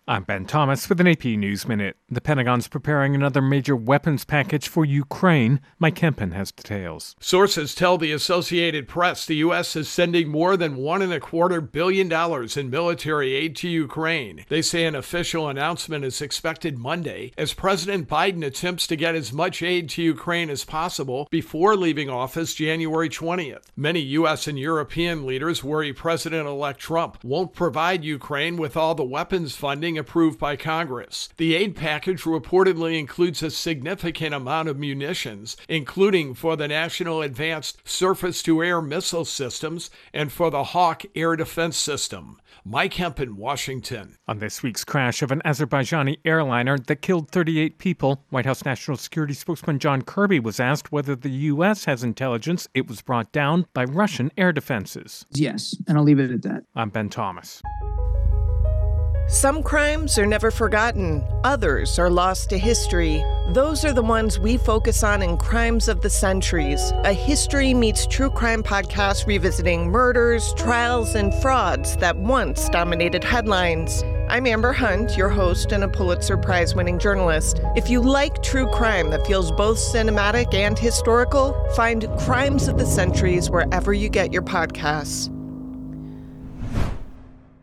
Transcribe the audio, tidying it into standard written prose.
I'm Ben Thomas with an AP News Minute. The Pentagon's preparing another major weapons package for Ukraine. Mike Kempen has details. Sources tell the Associated Press the U.S. is sending more than $1.25 billion in military aid to Ukraine. They say an official announcement is expected Monday as President Biden attempts to get as much aid to Ukraine as possible before leaving office January 20th. Many U.S. and European leaders worry President-elect Trump won't provide Ukraine with all the weapons funding approved by Congress. The aid package reportedly includes a significant amount of munitions, including for the National Advanced Surface-to-Air Missile Systems and for the Hawk air defense system. Mike Kempen, Washington. On this week's crash of an Azerbaijani airliner that killed 38 people, White House National Security spokesman John Kirby was asked whether the U.S. has intelligence it was brought down by Russian air defenses. Yes, and I'll leave it at that. I'm Ben Thomas. Some crimes are never forgotten. Others are lost to history. Those are the ones we focus on in Crimes of the Centuries, a history meets true crime podcast revisiting murders, trials, and frauds that once dominated headlines. I'm Amber Hunt, your host and a Pulitzer Prize-winning journalist. If you like true crime that feels both cinematic and historical, find Crimes of the Centuries wherever you get your podcasts.